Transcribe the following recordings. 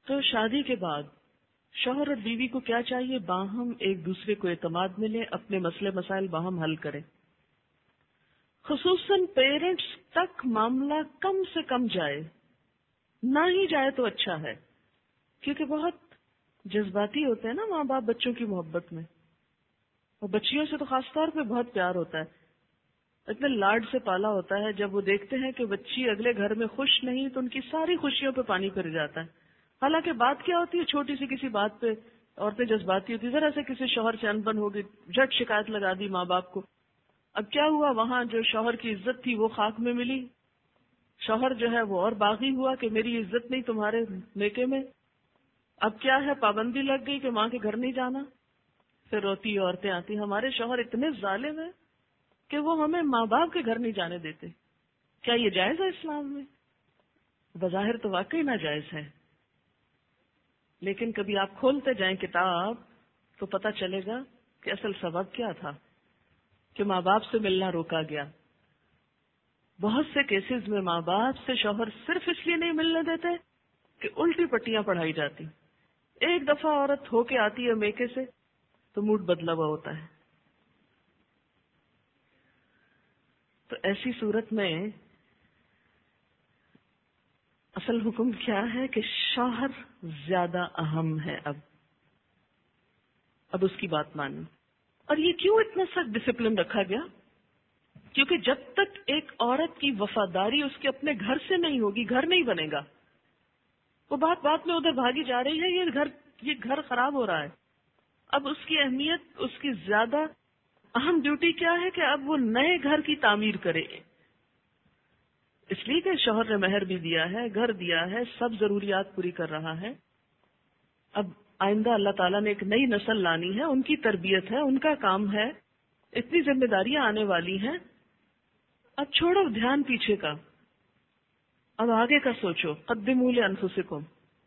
تو شادی کے بعد شوہر اور بیوی کو کیا چاہیے؟ باہم ایک دوسرے کو اعتماد میں لیں، اپنے مسئلے مسائل باہم حل کریں. خصوصاً پیرنٹس تک معاملہ کم سے کم جائے، نہ ہی جائے تو اچھا ہے، کیونکہ بہت جذباتی ہوتے ہیں نا ماں باپ بچوں کی محبت میں، اور بچیوں سے تو خاص طور پہ بہت پیار ہوتا ہے، اتنے لاڈ سے پالا ہوتا ہے. جب وہ دیکھتے ہیں کہ بچی اگلے گھر میں خوش نہیں تو ان کی ساری خوشیوں پہ پانی پھر جاتا ہے. حالانکہ بات کیا ہوتی ہے، چھوٹی سی کسی بات پہ عورتیں جذباتی ہوتی، ذرا سے کسی شوہر سے انبن ہوگی جھٹ شکایت لگا دی ماں باپ کو. اب کیا ہوا، وہاں جو شوہر کی عزت تھی وہ خاک میں ملی، شوہر جو ہے وہ اور باغی ہوا کہ میری عزت نہیں تمہارے میکے میں. اب کیا ہے، پابندی لگ گئی کہ ماں کے گھر نہیں جانا. پھر روتی عورتیں آتی ہمارے شوہر اتنے ظالم ہیں کہ وہ ہمیں ماں باپ کے گھر نہیں جانے دیتے. کیا یہ جائز ہے اسلام میں؟ بظاہر تو واقعی ناجائز ہے، لیکن کبھی آپ کھولتے جائیں کتاب تو پتہ چلے گا کہ اصل سبب کیا تھا کہ ماں باپ سے ملنا روکا گیا. بہت سے کیسز میں ماں باپ سے شوہر صرف اس لیے نہیں ملنے دیتے کہ الٹی پٹیاں پڑھائی جاتی. ایک دفعہ عورت ہو کے آتی ہے میکے سے تو موڈ بدلا ہوا ہوتا ہے. تو ایسی صورت میں اصل حکم کیا ہے کہ شوہر زیادہ اہم ہے. اب اس کی بات مانیں. اور یہ کیوں اتنا سخت ڈسپلن رکھا گیا؟ کیونکہ جب تک ایک عورت کی وفاداری اس کے اپنے گھر سے نہیں ہوگی، گھر نہیں بنے گا. وہ بات بات میں ادھر بھاگی جا رہی ہے، یہ گھر خراب ہو رہا ہے. اب اس کی اہمیت، اس کی زیادہ اہم ڈیوٹی کیا ہے کہ اب وہ نئے گھر کی تعمیر کرے. اس لیے کہ شوہر نے مہر بھی دیا ہے، گھر دیا ہے، سب ضروریات پوری کر رہا ہے. اب آئندہ اللہ تعالیٰ نے ایک نئی نسل لانی ہے، ان کی تربیت ہے، ان کا کام ہے، اتنی ذمہ داریاں آنے والی ہیں. اب چھوڑو دھیان پیچھے کا، اب آگے کا سوچو. قدموا لانفسکم.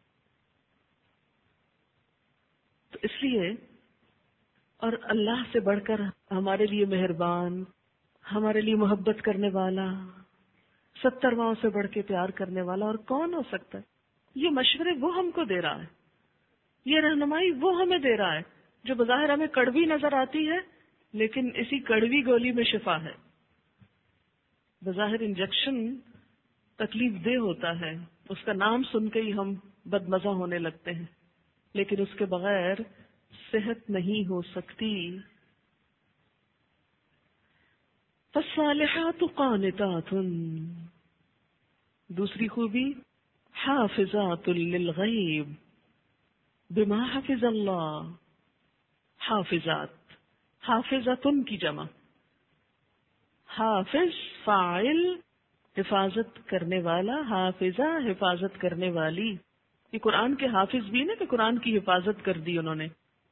تو اس لیے، اور اللہ سے بڑھ کر ہمارے لیے مہربان، ہمارے لیے محبت کرنے والا، 70 ماؤں سے بڑھ کے پیار کرنے والا اور کون ہو سکتا ہے؟ یہ مشورے وہ ہم کو دے رہا ہے، یہ رہنمائی وہ ہمیں دے رہا ہے جو بظاہر ہمیں کڑوی نظر آتی ہے، لیکن اسی کڑوی گولی میں شفا ہے. بظاہر انجیکشن تکلیف دہ ہوتا ہے، اس کا نام سن کے ہی ہم بدمزہ ہونے لگتے ہیں، لیکن اس کے بغیر صحت نہیں ہو سکتی. فالصالحات قانتات، دوسری خوبی حافظات للغیب بما حفظ اللہ. حافظات، حافظتن کی جمع. حافظ فاعل، حفاظت کرنے والا، حافظہ حفاظت کرنے والی. یہ قرآن کے حافظ بھی نا کہ قرآن کی حفاظت کر دی انہوں نے.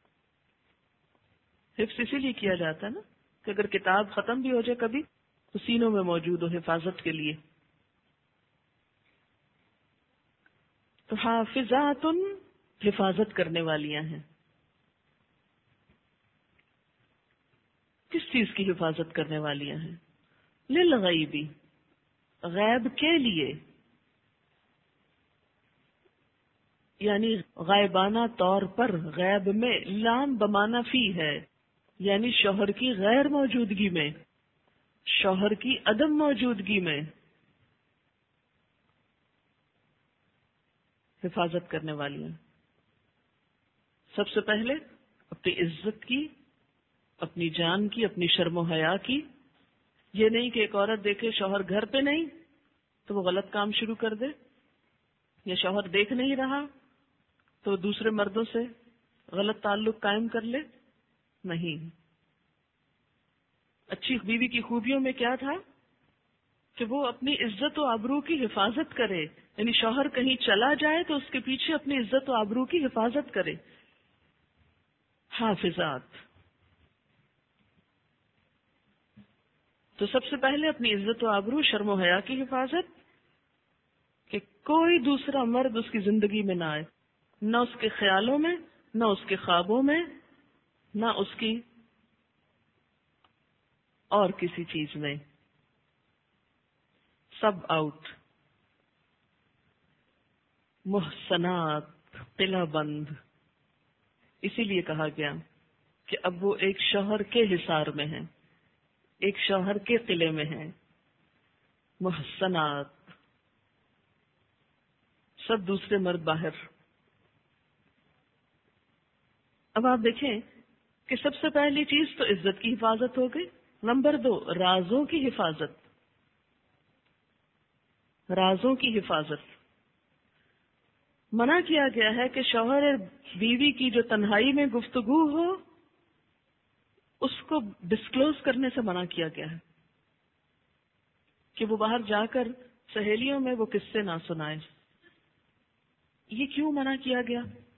حفظ اسی لیے کیا جاتا ہے نا کہ اگر کتاب ختم بھی ہو جائے کبھی تو سینوں میں موجود ہو حفاظت کے لیے. تو حافظات حفاظت کرنے والیاں ہیں. کس چیز کی حفاظت کرنے والیاں ہیں؟ للغیبی، غیب کے لیے، یعنی غائبانہ طور پر. غیب میں لام بمعنی فی ہے، یعنی شوہر کی غیر موجودگی میں، شوہر کی عدم موجودگی میں حفاظت کرنے والی ہیں. سب سے پہلے اپنی عزت کی، اپنی جان کی، اپنی شرم و حیا کی. یہ نہیں کہ ایک عورت دیکھے شوہر گھر پہ نہیں تو وہ غلط کام شروع کر دے، یا شوہر دیکھ نہیں رہا تو دوسرے مردوں سے غلط تعلق قائم کر لے. نہیں. اچھی بیوی کی خوبیوں میں کیا تھا کہ وہ اپنی عزت و آبرو کی حفاظت کرے، یعنی شوہر کہیں چلا جائے تو اس کے پیچھے اپنی عزت و آبرو کی حفاظت کرے. حافظات. تو سب سے پہلے اپنی عزت و آبرو، شرم و حیا کی حفاظت، کہ کوئی دوسرا مرد اس کی زندگی میں نہ آئے، نہ اس کے خیالوں میں، نہ اس کے خوابوں میں، نہ اس کی اور کسی چیز میں. Sub out. محسنات، قلعہ بند، اسی لیے کہا گیا کہ اب وہ ایک شوہر کے حصار میں ہیں، ایک شوہر کے قلعے میں ہیں، محسنات، سب دوسرے مرد باہر۔ اب آپ دیکھیں کہ سب سے پہلی چیز تو عزت کی حفاظت ہو گئی، نمبر 2 رازوں کی حفاظت، رازوں کی حفاظت۔ منع کیا گیا ہے کہ شوہر اور بیوی کی جو تنہائی میں گفتگو ہو اس کو ڈسکلوز کرنے سے منع کیا گیا ہے، کہ وہ باہر جا کر سہیلیوں میں وہ قصے نہ سنائے۔ یہ کیوں منع کیا گیا؟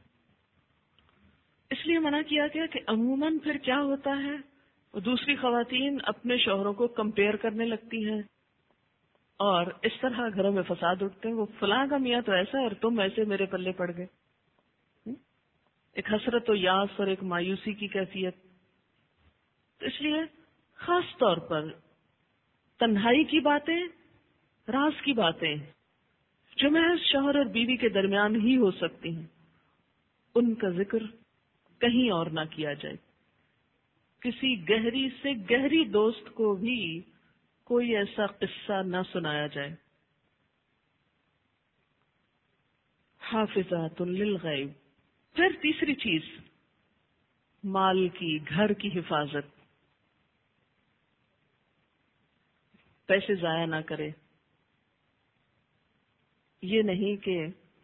اس لیے منع کیا گیا کہ عموماً پھر کیا ہوتا ہے، وہ دوسری خواتین اپنے شوہروں کو کمپیئر کرنے لگتی ہیں اور اس طرح گھروں میں فساد اٹھتے ہیں، وہ فلاں کا میاں تو ایسا اور تم ایسے میرے پلے پڑ گئے۔ ایک حسرت و یاس اور ایک مایوسی کی کیفیت۔ تو اس لیے خاص طور پر تنہائی کی باتیں، راز کی باتیں جو محض شوہر اور بیوی کے درمیان ہی ہو سکتی ہیں، ان کا ذکر کہیں اور نہ کیا جائے۔ کسی گہری سے گہری دوست کو بھی کوئی ایسا قصہ نہ سنایا جائے۔ حافظات للغیب۔ پھر تیسری چیز، مال کی، گھر کی حفاظت، پیسے ضائع نہ کرے۔ یہ نہیں کہ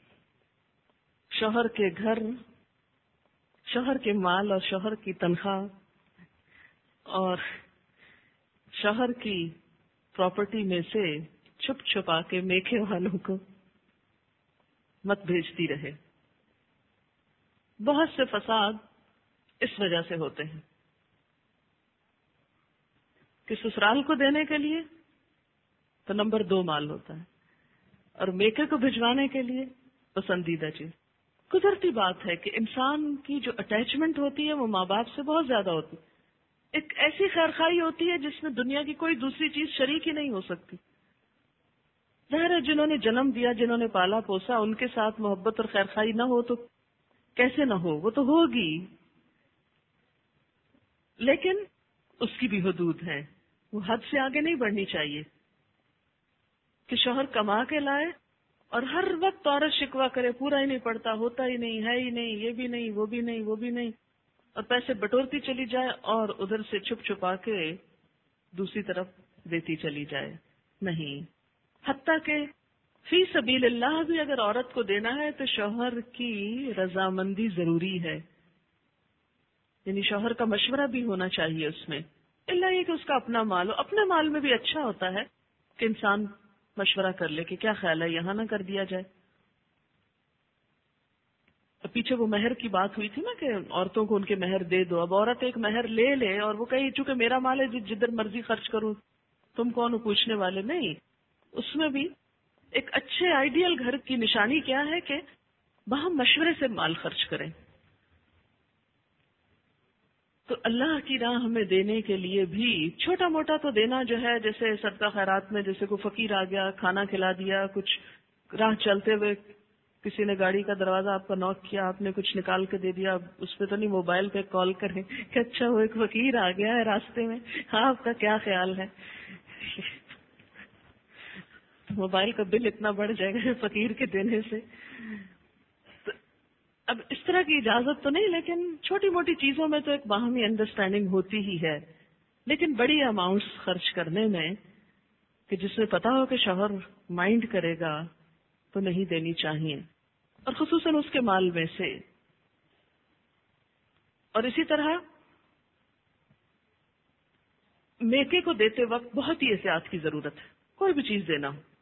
شوہر کے گھر، شوہر کے مال اور شوہر کی تنخواہ اور شوہر کی پراپرٹی میں سے چھپ چھپا کے میکے والوں کو مت بھیجتی رہے۔ بہت سے فساد اس وجہ سے ہوتے ہیں کہ سسرال کو دینے کے لیے تو نمبر 2 مال ہوتا ہے اور میکے کو بھجوانے کے لیے پسندیدہ چیز۔ قدرتی بات ہے کہ انسان کی جو اٹیچمنٹ ہوتی ہے وہ ماں باپ سے بہت زیادہ ہوتی ہے۔ ایک ایسی خیرخواہی ہوتی ہے جس میں دنیا کی کوئی دوسری چیز شریک ہی نہیں ہو سکتی۔ ظاہر ہے جنہوں نے جنم دیا، جنہوں نے پالا پوسا، ان کے ساتھ محبت اور خیرخواہی نہ ہو تو کیسے نہ ہو، وہ تو ہوگی، لیکن اس کی بھی حدود ہیں، وہ حد سے آگے نہیں بڑھنی چاہیے کہ شوہر کما کے لائے اور ہر وقت عورت شکوہ کرے، پورا ہی نہیں پڑتا، ہوتا ہی نہیں، ہے ہی نہیں، یہ بھی نہیں، وہ بھی نہیں، وہ بھی نہیں، اور پیسے بٹورتی چلی جائے اور ادھر سے چھپ چھپا کے دوسری طرف دیتی چلی جائے۔ نہیں، حتیٰ کہ فی سبیل اللہ بھی اگر عورت کو دینا ہے تو شوہر کی رضامندی ضروری ہے، یعنی شوہر کا مشورہ بھی ہونا چاہیے اس میں، الا یہ کہ اس کا اپنا مال ہو۔ اپنے مال میں بھی اچھا ہوتا ہے کہ انسان مشورہ کر لے کہ کیا خیال ہے، یہاں نہ کر دیا جائے۔ پیچھے وہ مہر کی بات ہوئی تھی نا کہ عورتوں کو ان کے مہر دے دو۔ اب عورت ایک مہر لے لے اور وہ کہے چونکہ میرا مال ہے جدھر مرضی خرچ کروں، تم کون ہو پوچھنے والے؟ نہیں، اس میں بھی ایک اچھے آئیڈیل گھر کی نشانی کیا ہے کہ وہاں مشورے سے مال خرچ کریں۔ تو اللہ کی راہ میں دینے کے لیے بھی چھوٹا موٹا تو دینا جو ہے، جیسے صدقہ خیرات میں جیسے کوئی فقیر آ گیا کھانا کھلا دیا، کچھ راہ چلتے ہوئے کسی نے گاڑی کا دروازہ آپ کا نوک کیا، آپ نے کچھ نکال کے دے دیا، اس پہ تو نہیں موبائل پہ کال کریں کہ اچھا وہ ایک فقیر آ گیا ہے راستے میں، ہاں آپ کا کیا خیال ہے؟ موبائل کا بل اتنا بڑھ جائے گا فقیر کے دینے سے۔ تو اب اس طرح کی اجازت تو نہیں، لیکن چھوٹی موٹی چیزوں میں تو ایک باہمی انڈرسٹینڈنگ ہوتی ہی ہے، لیکن بڑی اماؤنٹس خرچ کرنے میں کہ جس میں پتا ہو کہ شوہر مائنڈ کرے گا تو نہیں دینی چاہیے، اور خصوصاً اس کے مال میں سے۔ اور اسی طرح میکے کو دیتے وقت بہت ہی احتیاط کی ضرورت ہے، کوئی بھی چیز دینا ہو۔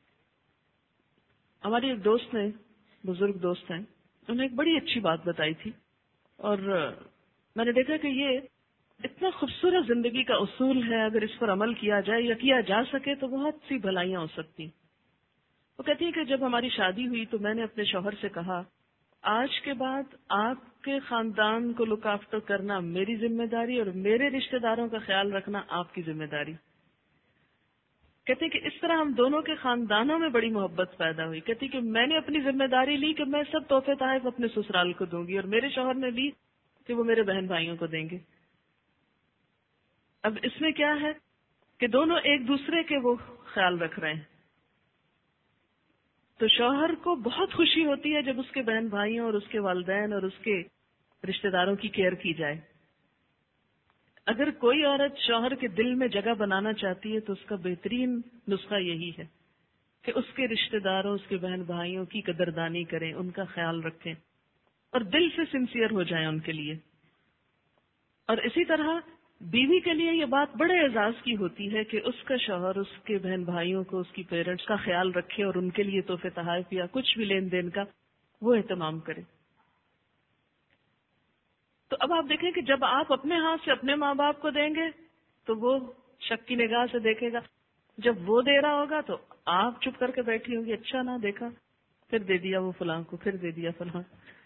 ہماری ایک دوست نے، بزرگ دوست ہیں، انہوں نے ایک بڑی اچھی بات بتائی تھی، اور میں نے دیکھا کہ یہ اتنا خوبصورت زندگی کا اصول ہے، اگر اس پر عمل کیا جائے یا کیا جا سکے تو بہت سی بھلائیاں ہو سکتی۔ وہ کہتی ہے کہ جب ہماری شادی ہوئی تو میں نے اپنے شوہر سے کہا، آج کے بعد آپ کے خاندان کو لک آفٹر کرنا میری ذمہ داری اور میرے رشتہ داروں کا خیال رکھنا آپ کی ذمہ داری۔ کہتے ہیں کہ اس طرح ہم دونوں کے خاندانوں میں بڑی محبت پیدا ہوئی. کہتی کہ میں نے اپنی ذمہ داری لی کہ میں سب تحفے تحائف اپنے سسرال کو دوں گی، اور میرے شوہر نے لی کہ وہ میرے بہن بھائیوں کو دیں گے. اب اس میں کیا ہے کہ دونوں ایک دوسرے کے وہ خیال رکھ رہے ہیں. تو شوہر کو بہت خوشی ہوتی ہے جب اس کے بہن بھائیوں اور اس کے والدین اور اس کے رشتہ داروں کی کیئر کی جائے. اگر کوئی عورت شوہر کے دل میں جگہ بنانا چاہتی ہے تو اس کا بہترین نسخہ یہی ہے کہ اس کے رشتہ داروں، اس کے بہن بھائیوں کی قدردانی کریں، ان کا خیال رکھیں اور دل سے سنسیئر ہو جائیں ان کے لیے. اور اسی طرح بیوی کے لیے یہ بات بڑے اعزاز کی ہوتی ہے کہ اس کا شوہر اس کے بہن بھائیوں کو، اس کی پیرنٹس کا خیال رکھے اور ان کے لیے تحفے تحائف یا کچھ بھی لین دین کا وہ اہتمام کرے. تو اب آپ دیکھیں کہ جب آپ اپنے ہاتھ سے اپنے ماں باپ کو دیں گے تو وہ شک کی نگاہ سے دیکھے گا، جب وہ دے رہا ہوگا تو آپ چپ کر کے بیٹھی ہوں گی، اچھا نہ دیکھا، پھر دے دیا وہ فلاں کو، پھر دے دیا فلاں.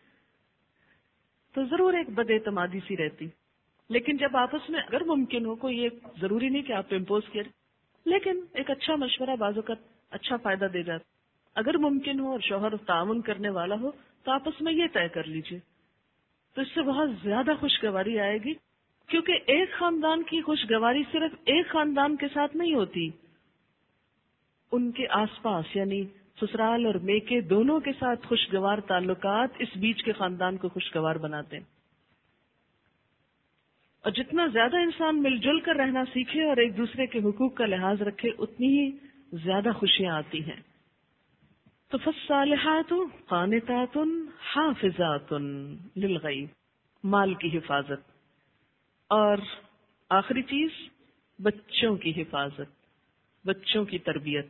تو ضرور ایک بد اعتمادی سی رہتی. لیکن جب آپس میں اگر ممکن ہو، کوئی یہ ضروری نہیں کہ آپ پہ امپوز کرے، لیکن ایک اچھا مشورہ بعض اوقات اچھا فائدہ دے جاتا. اگر ممکن ہو اور شوہر تعاون کرنے والا ہو تو آپس میں یہ طے کر لیجئے، تو اس سے بہت زیادہ خوشگواری آئے گی. کیونکہ ایک خاندان کی خوشگواری صرف ایک خاندان کے ساتھ نہیں ہوتی، ان کے آس پاس یعنی سسرال اور میکے دونوں کے ساتھ خوشگوار تعلقات اس بیچ کے خاندان کو خوشگوار بناتے ہیں. اور جتنا زیادہ انسان مل جل کر رہنا سیکھے اور ایک دوسرے کے حقوق کا لحاظ رکھے، اتنی ہی زیادہ خوشیاں آتی ہیں. تو فالصالحات قانتات حافظات للغیب، مال کی حفاظت. اور آخری چیز بچوں کی حفاظت، بچوں کی تربیت.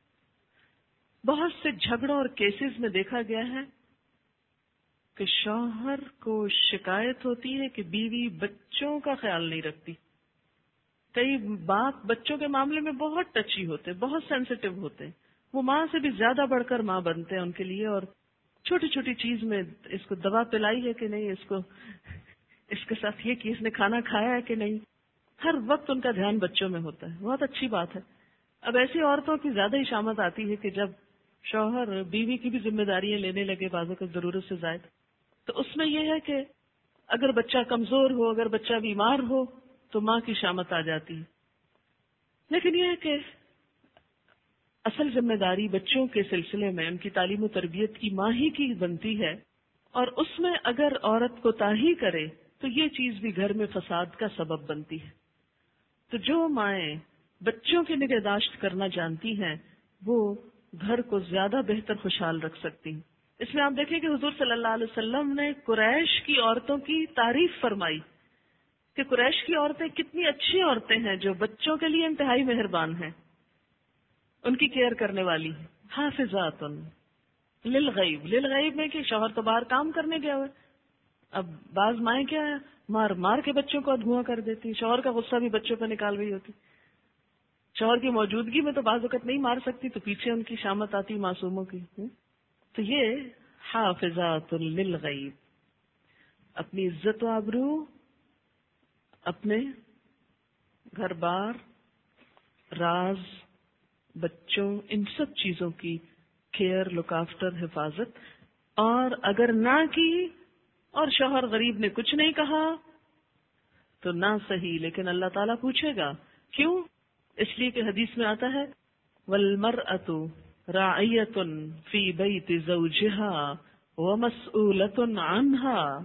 بہت سے جھگڑوں اور کیسز میں دیکھا گیا ہے کہ شوہر کو شکایت ہوتی ہے کہ بیوی بچوں کا خیال نہیں رکھتی. کئی باپ بچوں کے معاملے میں بہت ٹچی ہوتے، بہت سینسیٹیو ہوتے، وہ ماں سے بھی زیادہ بڑھ کر ماں بنتے ہیں ان کے لیے. اور چھوٹی چھوٹی چیز میں اس کو دوا پلائی ہے کہ نہیں، اس کے ساتھ یہ کہ اس نے کھانا کھایا ہے کہ نہیں، ہر وقت ان کا دھیان بچوں میں ہوتا ہے. بہت اچھی بات ہے. اب ایسی عورتوں کی زیادہ ہی شامت آتی ہے کہ جب شوہر بیوی کی بھی ذمہ داریاں لینے لگے بعضوں کو ضرورت سے زائد، تو اس میں یہ ہے کہ اگر بچہ کمزور ہو، اگر بچہ بیمار ہو تو ماں کی شامت آ جاتی ہے. لیکن یہ ہے کہ اصل ذمہ داری بچوں کے سلسلے میں ان کی تعلیم و تربیت کی ماں ہی کی بنتی ہے. اور اس میں اگر عورت کوتاہی کرے تو یہ چیز بھی گھر میں فساد کا سبب بنتی ہے. تو جو مائیں بچوں کی نگہداشت کرنا جانتی ہیں وہ گھر کو زیادہ بہتر خوشحال رکھ سکتی ہیں. اس میں آپ دیکھیں کہ حضور صلی اللہ علیہ وسلم نے قریش کی عورتوں کی تعریف فرمائی کہ قریش کی عورتیں کتنی اچھی عورتیں ہیں جو بچوں کے لیے انتہائی مہربان ہیں، ان کی کیئر کرنے والی ہیں. حافظات للغیب، للغیب میں کہ شوہر تو باہر کام کرنے گیا ہوئے. اب بعض مائیں کیا ہے، مار مار کے بچوں کو دھواں کر دیتی، شوہر کا غصہ بھی بچوں پہ نکال رہی ہوتی. شوہر کی موجودگی میں تو بعض وقت نہیں مار سکتی تو پیچھے ان کی شامت آتی معصوموں کی. تو یہ حافظات للغیب، اپنی عزت و آبرو، اپنے گھر بار، راز، بچوں، ان سب چیزوں کی کیئر، لک آفٹر، حفاظت. اور اگر نہ کی اور شوہر غریب نے کچھ نہیں کہا تو نہ صحیح، لیکن اللہ تعالیٰ پوچھے گا. کیوں؟ اس لیے کہ حدیث میں آتا ہے وَالْمَرْأَةُ رَاعِيَةٌ فِي بَيْتِ زَوْجِهَا وَمَسْئُولَةٌ عَنْهَا.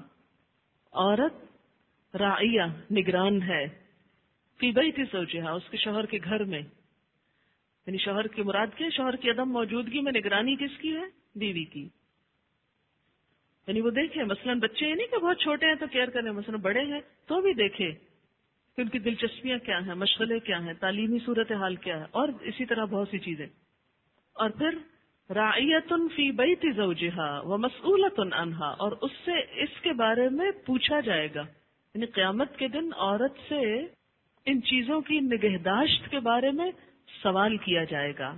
عورت راعیہ، نگران ہے، فی بیت زوجہا، اس کے شوہر کے گھر میں. یعنی شوہر کی مراد کیا؟ شوہر کی عدم موجودگی میں نگرانی کس کی ہے؟ بیوی کی. یعنی وہ دیکھے مثلا بچے، یہ نہیں کہ بہت چھوٹے ہیں تو کیئر کریں، مثلا بڑے ہیں تو بھی دیکھے کہ ان کی دلچسپیاں کیا ہیں، مشغلے کیا ہیں، تعلیمی صورتحال کیا ہے، اور اسی طرح بہت سی چیزیں. اور پھر راعیۃ فی بیت زوجہا ومسئولۃ عنہا، اور اس سے اس کے بارے میں پوچھا جائے گا. یعنی قیامت کے دن عورت سے ان چیزوں کی نگہداشت کے بارے میں سوال کیا جائے گا.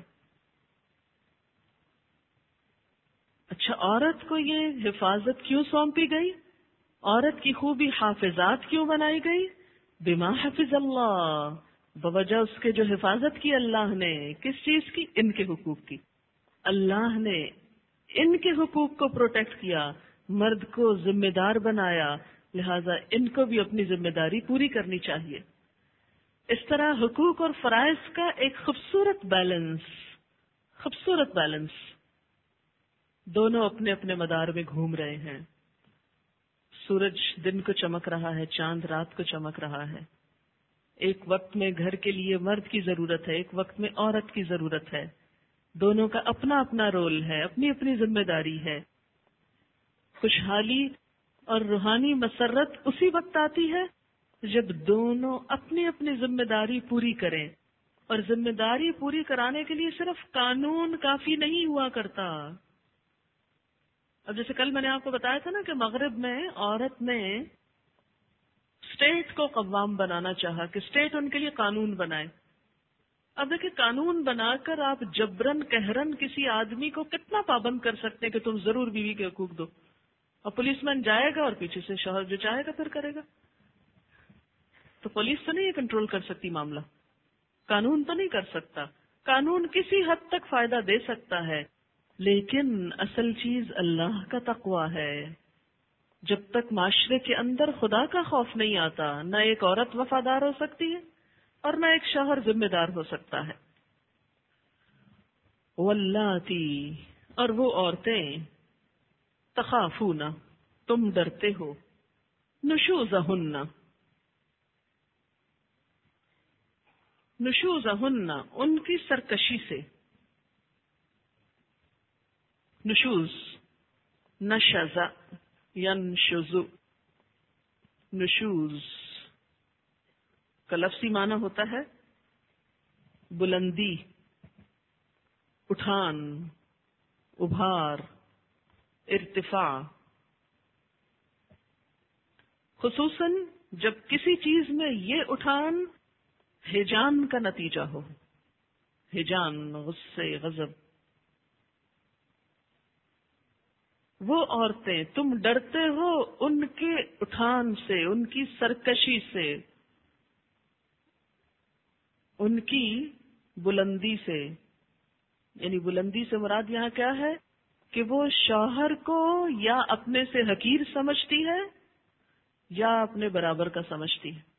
اچھا، عورت کو یہ حفاظت کیوں سونپی گئی؟ عورت کی خوبی حافظات کیوں بنائی گئی؟ بما حفظ اللہ، بوجہ اس کے جو حفاظت کی اللہ نے، کس چیز کی؟ ان کے حقوق کی. اللہ نے ان کے حقوق کو پروٹیکٹ کیا، مرد کو ذمہ دار بنایا، لہذا ان کو بھی اپنی ذمہ داری پوری کرنی چاہیے. اس طرح حقوق اور فرائض کا ایک خوبصورت بیلنس دونوں اپنے اپنے مدار میں گھوم رہے ہیں. سورج دن کو چمک رہا ہے، چاند رات کو چمک رہا ہے. ایک وقت میں گھر کے لیے مرد کی ضرورت ہے، ایک وقت میں عورت کی ضرورت ہے. دونوں کا اپنا اپنا رول ہے، اپنی اپنی ذمہ داری ہے. خوشحالی اور روحانی مسرت اسی وقت آتی ہے جب دونوں اپنی اپنی ذمہ داری پوری کریں. اور ذمہ داری پوری کرانے کے لیے صرف قانون کافی نہیں ہوا کرتا. اب جیسے کل میں نے آپ کو بتایا تھا نا کہ مغرب میں عورت نے اسٹیٹ کو قوام بنانا چاہا کہ اسٹیٹ ان کے لیے قانون بنائے. اب دیکھیں قانون بنا کر آپ جبرن قہرن کسی آدمی کو کتنا پابند کر سکتے ہیں کہ تم ضرور بیوی کے حقوق دو، اور پولیس مین جائے گا اور پیچھے سے شوہر جو چاہے گا پھر کرے گا. تو پولیس تو نہیں کنٹرول کر سکتی معاملہ، قانون تو نہیں کر سکتا. قانون کسی حد تک فائدہ دے سکتا ہے، لیکن اصل چیز اللہ کا تقوی ہے. جب تک معاشرے کے اندر خدا کا خوف نہیں آتا، نہ ایک عورت وفادار ہو سکتی ہے اور نہ ایک شوہر ذمہ دار ہو سکتا ہے. واللاتی، اور وہ عورتیں، تخافون، تم ڈرتے ہو، نشوزہن، نشوزہن، ان کی سرکشی سے. نشوز، نشز، ینشز، نشوز کا لفظی معنی ہوتا ہے بلندی، اٹھان، ابھار، ارتفاع. خصوصاً جب کسی چیز میں یہ اٹھان ہیجان کا نتیجہ ہو. ہیجان، غصے، غضب. وہ عورتیں، تم ڈرتے ہو ان کے اٹھان سے، ان کی سرکشی سے، ان کی بلندی سے. یعنی بلندی سے مراد یہاں کیا ہے کہ وہ شوہر کو یا اپنے سے حقیر سمجھتی ہے یا اپنے برابر کا سمجھتی ہے.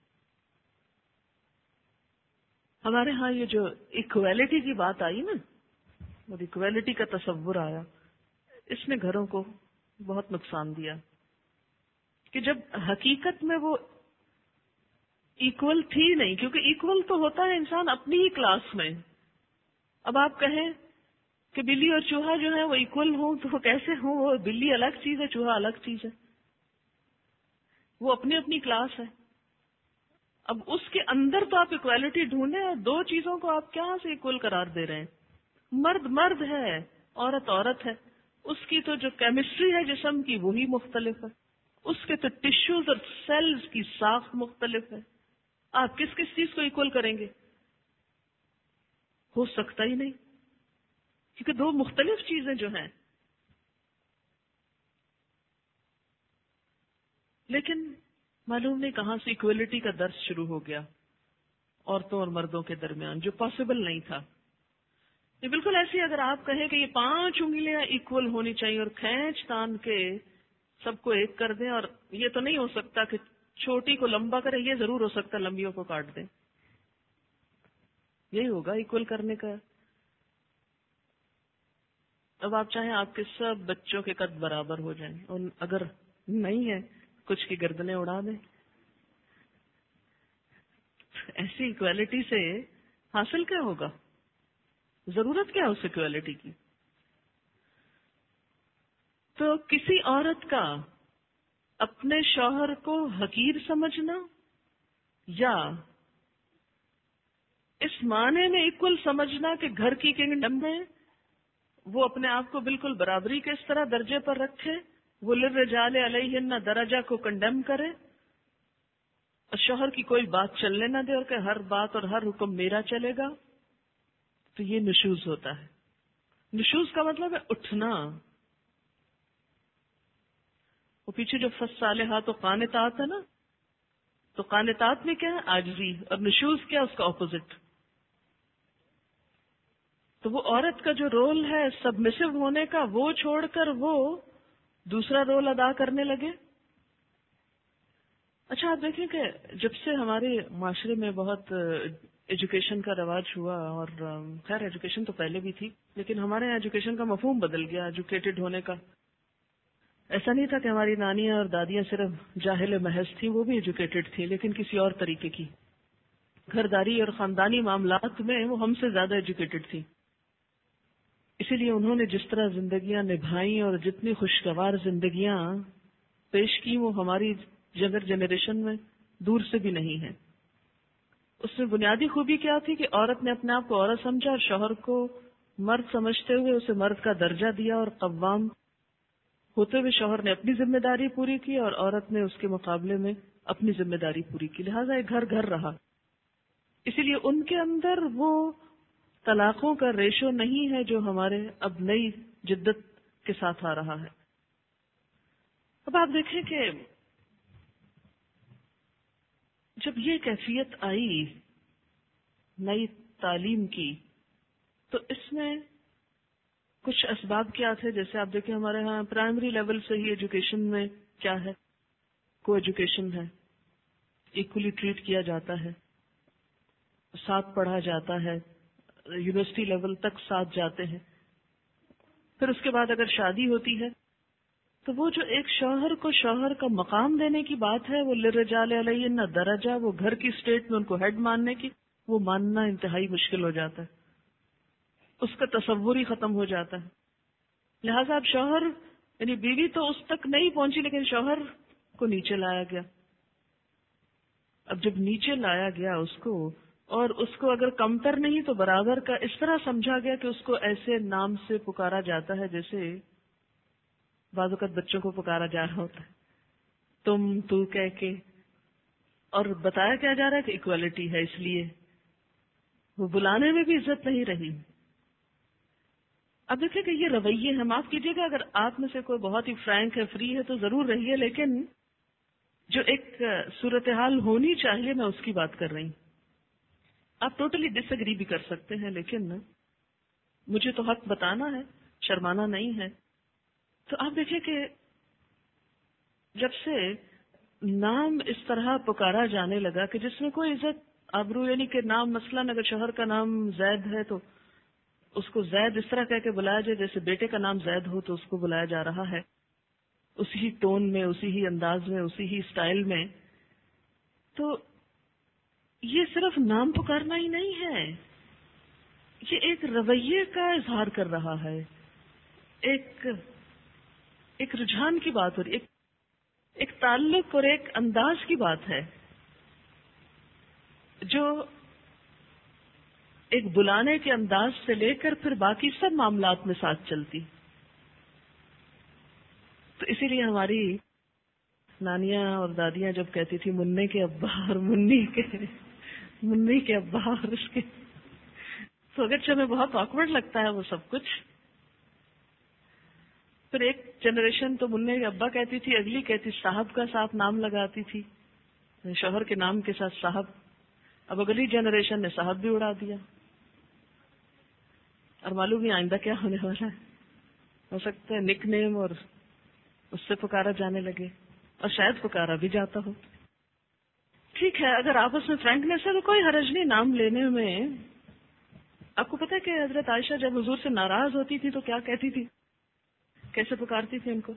ہمارے ہاں یہ جو ایکویلٹی کی بات آئی نا، اور ایکویلٹی کا تصور آیا، اس نے گھروں کو بہت نقصان دیا. کہ جب حقیقت میں وہ ایکول تھی نہیں، کیونکہ ایکول تو ہوتا ہے انسان اپنی ہی کلاس میں. اب آپ کہیں کہ بلی اور چوہا جو ہے وہ ایکول ہوں تو وہ کیسے ہوں؟ وہ بلی الگ چیز ہے، چوہا الگ چیز ہے، وہ اپنی اپنی کلاس ہے. اب اس کے اندر تو آپ ایکویلٹی ڈھونڈیں، اور دو چیزوں کو آپ کہاں سے ایکول قرار دے رہے ہیں؟ مرد مرد ہے، عورت عورت ہے. اس کی تو جو کیمسٹری ہے جسم کی وہی مختلف ہے، اس کے تو ٹشوز اور سیلز کی ساخت مختلف ہے. آپ کس کس چیز کو ایکول کریں گے؟ ہو سکتا ہی نہیں، کیونکہ دو مختلف چیزیں جو ہیں. لیکن معلوم نہیں کہاں سے ایکویلٹی کا درس شروع ہو گیا عورتوں اور مردوں کے درمیان، جو پاسبل نہیں تھا. یہ بالکل ایسی اگر آپ کہیں کہ یہ 5 انگلیاں ایکول ہونی چاہیے اور کھینچ تان کے سب کو ایک کر دیں، اور یہ تو نہیں ہو سکتا کہ چھوٹی کو لمبا کرے، یہ ضرور ہو سکتا لمبیوں کو کاٹ دیں. یہی ہوگا ایکول کرنے کا. اب آپ چاہیں آپ کے سب بچوں کے قد برابر ہو جائیں، اور اگر نہیں ہے کچھ کی گردنیں اڑا دیں. ایسی ایکویلٹی سے حاصل کیا ہوگا؟ ضرورت کیا اس ایکویلٹی کی؟ تو کسی عورت کا اپنے شوہر کو حقیر سمجھنا، یا اس معنی میں ایکول سمجھنا کہ گھر کی کنگڈم میں وہ اپنے آپ کو بالکل برابری کے اس طرح درجے پر رکھے، وہ للرجال علیہن درجہ کو کنڈیم کرے، اور شوہر کی کوئی بات چلنے نہ دے اور کہ ہر بات اور ہر حکم میرا چلے گا. تو یہ نشوز ہوتا ہے. نشوز کا مطلب ہے اٹھنا. وہ پیچھے جو فالصالحات و قانتات ہے نا، تو قانتات میں کیا ہے؟ عاجزی، اور نشوز کیا؟ اس کا اپوزٹ. تو وہ عورت کا جو رول ہے سبمسو ہونے کا، وہ چھوڑ کر وہ دوسرا رول ادا کرنے لگے. اچھا آپ دیکھیں کہ جب سے ہمارے معاشرے میں بہت ایجوکیشن کا رواج ہوا، اور خیر ایجوکیشن تو پہلے بھی تھی، لیکن ہمارے یہاں ایجوکیشن کا مفہوم بدل گیا، ایجوکیٹڈ ہونے کا. ایسا نہیں تھا کہ ہماری نانیاں اور دادیاں صرف جاہل محض تھیں، وہ بھی ایجوکیٹڈ تھیں لیکن کسی اور طریقے کی. گھرداری اور خاندانی معاملات میں وہ ہم سے زیادہ ایجوکیٹڈ تھیں. اسی لیے انہوں نے جس طرح زندگیاں نبھائیں اور جتنی خوشگوار زندگیاں پیش کی، وہ ہماری یگر جنریشن میں دور سے بھی نہیں ہے. اس میں بنیادی خوبی کیا تھی کہ عورت نے اپنے آپ کو عورت سمجھا، اور شوہر کو مرد سمجھتے ہوئے اسے مرد کا درجہ دیا، اور قوام ہوتے ہوئے شوہر نے اپنی ذمہ داری پوری کی اور عورت نے اس کے مقابلے میں اپنی ذمہ داری پوری کی. لہٰذا ایک گھر گھر رہا. اسی لیے ان کے اندر وہ طلاقوں کا ریشو نہیں ہے جو ہمارے اب نئی جدت کے ساتھ آ رہا ہے. اب آپ دیکھیں کہ جب یہ کیفیت آئی نئی تعلیم کی، تو اس میں کچھ اسباب کیا تھے. جیسے آپ دیکھیں ہمارے ہاں پرائمری لیول سے ہی ایجوکیشن میں کیا ہے، کو ایجوکیشن ہے، ایکولی ٹریٹ کیا جاتا ہے، ساتھ پڑھا جاتا ہے، یونیورسٹی لیول تک ساتھ جاتے ہیں. پھر اس کے بعد اگر شادی ہوتی ہے تو وہ جو ایک شوہر کو شوہر کا مقام دینے کی بات ہے، وہ للرجال علیہن درجہ، وہ گھر کی اسٹیٹ میں ان کو ہیڈ ماننے کی، وہ ماننا انتہائی مشکل ہو جاتا ہے. اس کا تصور ہی ختم ہو جاتا ہے. لہذا اب شوہر یعنی بیوی تو اس تک نہیں پہنچی، لیکن شوہر کو نیچے لایا گیا. اب جب نیچے لایا گیا اس کو، اور اس کو اگر کمتر نہیں تو برابر کا اس طرح سمجھا گیا کہ اس کو ایسے نام سے پکارا جاتا ہے جیسے بعض اوقات بچوں کو پکارا جا رہا ہوتا ہے، تم تو کہہ کے. اور بتایا کیا جا رہا ہے کہ ایکوالٹی ہے، اس لیے وہ بلانے میں بھی عزت نہیں رہی. اب دیکھیں کہ یہ رویے ہیں، معاف کیجیے گا اگر آپ میں سے کوئی بہت ہی فرینک ہے، فری ہے، تو ضرور رہیے، لیکن جو ایک صورتحال ہونی چاہیے میں اس کی بات کر رہی ہوں. آپ ٹوٹلی ڈس ایگری بھی کر سکتے ہیں، لیکن مجھے تو حق بتانا ہے، شرمانا نہیں ہے. تو آپ دیکھیں کہ جب سے نام اس طرح پکارا جانے لگا کہ جس میں کوئی عزت آبرو، یعنی کہ نام مثلاً اگر شوہر کا نام زید ہے تو اس کو زید اس طرح کہہ کے بلایا جائے جیسے بیٹے کا نام زید ہو تو اس کو بلایا جا رہا ہے، اسی ہی ٹون میں، اسی ہی انداز میں، اسی ہی اسٹائل میں. تو یہ صرف نام پکارنا ہی نہیں ہے، یہ ایک رویے کا اظہار کر رہا ہے، ایک رجحان کی بات ہو رہی ہے، ایک تعلق اور ایک انداز کی بات ہے جو ایک بلانے کے انداز سے لے کر پھر باقی سب معاملات میں ساتھ چلتی. تو اسی لیے ہماری نانیاں اور دادیاں جب کہتی تھی منی کے ابا اور منی کے ابا اور اس کے، تو اگرچہ ہمیں بہت آکورڈ لگتا ہے وہ سب کچھ. پھر ایک جنریشن تو منی کے ابا کہتی تھی، اگلی کہتی صاحب کا ساتھ نام لگاتی تھی، شوہر کے نام کے ساتھ صاحب. اب اگلی جنریشن نے صاحب بھی اڑا دیا، اور معلوم ہی آئندہ کیا ہونے والا ہے. ہو سکتا ہے نک نیم اور اس سے پکارا جانے لگے، اور شاید پکارا بھی جاتا ہو. ٹھیک ہے، اگر آپس میں فرینکنیس ہے تو کوئی حرج نہیں نام لینے میں. آپ کو پتا ہے کہ حضرت عائشہ جب حضور سے ناراض ہوتی تھی تو کیا کہتی تھی، کیسے پکارتی تھی ان کو؟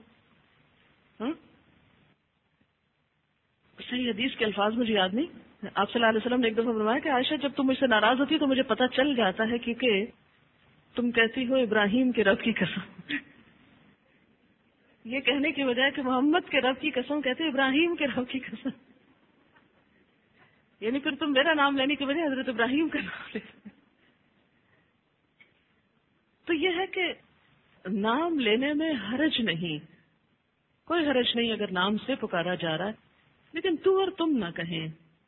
صحیح حدیث کے الفاظ مجھے یاد نہیں. آپ صلی اللہ علیہ وسلم نے ایک دفعہ فرمایا کہ عائشہ جب تم مجھ سے ناراض ہوتی تو مجھے پتہ چل جاتا ہے، کیونکہ تم کہتی ہو ابراہیم کے رب کی قسم. یہ کہنے کی بجائے کہ محمد کے رب کی قسم کہتے ابراہیم کے رب کی قسم، یعنی پھر تم میرا نام لینے کی بجائے حضرت ابراہیم کا نام لیتے. تو یہ ہے کہ نام لینے میں حرج نہیں، کوئی حرج نہیں اگر نام سے پکارا جا رہا ہے، لیکن تو اور تم نہ کہیں.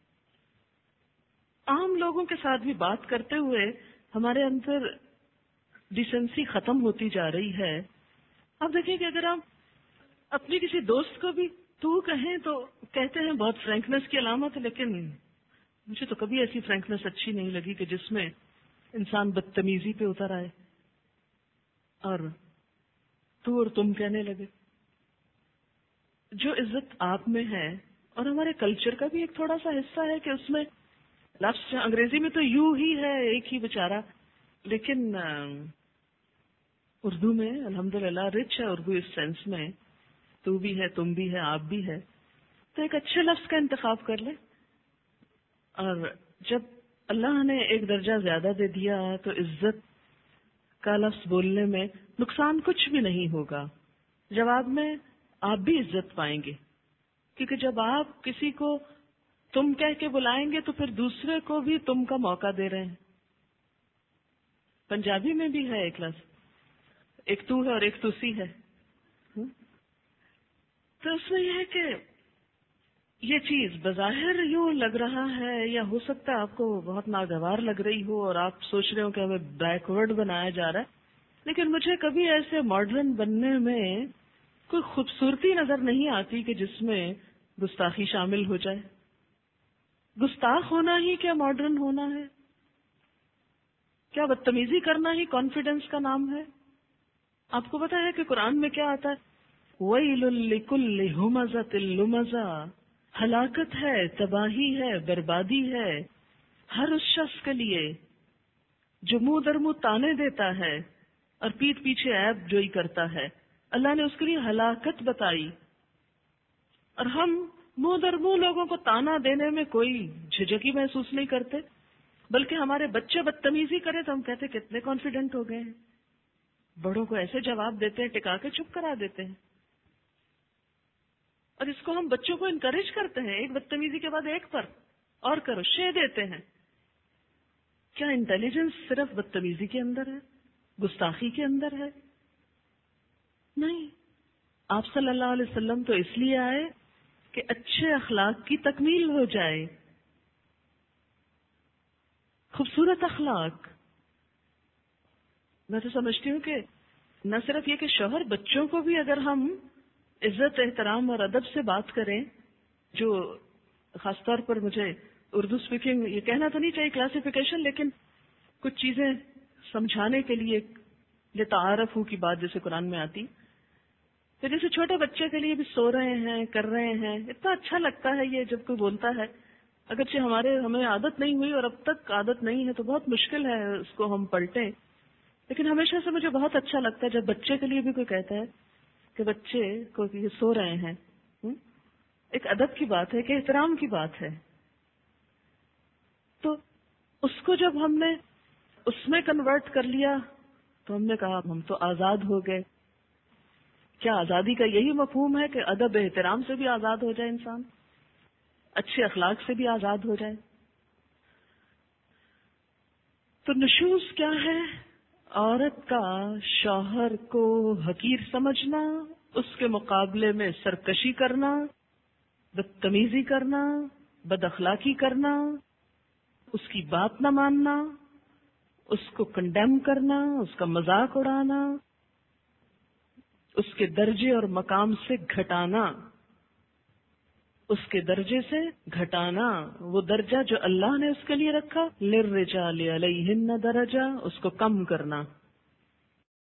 عام لوگوں کے ساتھ بھی بات کرتے ہوئے ہمارے اندر ڈیسنسی ختم ہوتی جا رہی ہے. آپ دیکھیں کہ اگر آپ اپنی کسی دوست کو بھی تو کہیں تو کہتے ہیں بہت فرینکنس کی علامت ہے، لیکن مجھے تو کبھی ایسی فرینکنس اچھی نہیں لگی کہ جس میں انسان بدتمیزی پہ اتر آئے اور تو اور تم کہنے لگے. جو عزت آپ میں ہے اور ہمارے کلچر کا بھی ایک تھوڑا سا حصہ ہے کہ اس میں لفظ انگریزی میں تو یو ہی ہے، ایک ہی بیچارہ، لیکن اردو میں الحمدللہ رچ ہے اردو اس سینس میں، تو بھی ہے، تم بھی ہے، آپ بھی ہے. تو ایک اچھے لفظ کا انتخاب کر لیں. اور جب اللہ نے ایک درجہ زیادہ دے دیا تو عزت کا لفظ بولنے میں نقصان کچھ بھی نہیں ہوگا. جواب میں آپ بھی عزت پائیں گے، کیونکہ جب آپ کسی کو تم کہہ کے بلائیں گے تو پھر دوسرے کو بھی تم کا موقع دے رہے ہیں. پنجابی میں بھی ہے ایک لفظ، ایک تو ہے اور ایک تسی ہے. تو اس میں یہ ہے کہ یہ چیز بظاہر یوں لگ رہا ہے، یا ہو سکتا ہے آپ کو بہت ناگوار لگ رہی ہو اور آپ سوچ رہے ہو کہ ہمیں بیکورڈ بنایا جا رہا ہے، لیکن مجھے کبھی ایسے ماڈرن بننے میں کوئی خوبصورتی نظر نہیں آتی کہ جس میں گستاخی شامل ہو جائے. گستاخ ہونا ہی کیا ماڈرن ہونا ہے؟ کیا بدتمیزی کرنا ہی کانفیڈنس کا نام ہے؟ آپ کو پتا ہے کہ قرآن میں کیا آتا ہے؟ وَيْلٌ لِكُلِّ هُمَزَةٍ لُمَزَةٍ، ہلاکت ہے، تباہی ہے، بربادی ہے ہر اس شخص کے لیے جو منہ در منہ تانے دیتا ہے اور پیٹھ پیچھے عیب جوئی کرتا ہے. اللہ نے اس کے لیے ہلاکت بتائی، اور ہم منہ در منہ لوگوں کو تانا دینے میں کوئی جھجک ہی محسوس نہیں کرتے، بلکہ ہمارے بچے بدتمیزی کرے تو ہم کہتے کتنے کانفیڈنٹ ہو گئے ہیں. بڑوں کو ایسے جواب دیتے ہیں، ٹکا کے چپ کرا دیتے ہیں. اور اس کو ہم بچوں کو انکریج کرتے ہیں، ایک بدتمیزی کے بعد ایک پر اور کرو، شے دیتے ہیں. کیا انٹیلیجنس صرف بدتمیزی کے اندر ہے، گستاخی کے اندر ہے؟ نہیں. آپ صلی اللہ علیہ وسلم تو اس لیے آئے کہ اچھے اخلاق کی تکمیل ہو جائے. خوبصورت اخلاق. میں تو سمجھتی ہوں کہ نہ صرف یہ کہ شوہر، بچوں کو بھی اگر ہم عزت، احترام اور ادب سے بات کریں، جو خاص طور پر مجھے اردو اسپیکنگ یہ کہنا تو نہیں چاہیے کلاسیفیکیشن، لیکن کچھ چیزیں سمجھانے کے لیے لتعارف کی بات جیسے قرآن میں آتی. تو جیسے چھوٹے بچے کے لیے بھی سو رہے ہیں، کر رہے ہیں، اتنا اچھا لگتا ہے یہ جب کوئی بولتا ہے. اگرچہ ہمیں عادت نہیں ہوئی اور اب تک عادت نہیں ہے تو بہت مشکل ہے اس کو ہم پلٹیں، لیکن ہمیشہ سے مجھے بہت اچھا لگتا ہے جب بچے کے لیے بھی کوئی کہتا ہے کہ بچے کو یہ سو رہے ہیں. ایک ادب کی بات ہے، کہ احترام کی بات ہے. تو اس کو جب ہم نے اس میں کنورٹ کر لیا تو ہم نے کہا ہم تو آزاد ہو گئے. کیا آزادی کا یہی مفہوم ہے کہ ادب احترام سے بھی آزاد ہو جائے انسان، اچھے اخلاق سے بھی آزاد ہو جائے؟ تو نشوز کیا ہے؟ عورت کا شوہر کو حقیر سمجھنا، اس کے مقابلے میں سرکشی کرنا، بدتمیزی کرنا، بد اخلاقی کرنا، اس کی بات نہ ماننا، اس کو کنڈیم کرنا، اس کا مذاق اڑانا، اس کے درجے اور مقام سے گھٹانا، اس کے درجے سے گھٹانا. وہ درجہ جو اللہ نے اس کے لیے رکھا، للرجال علیہن درجہ، اس کو کم کرنا.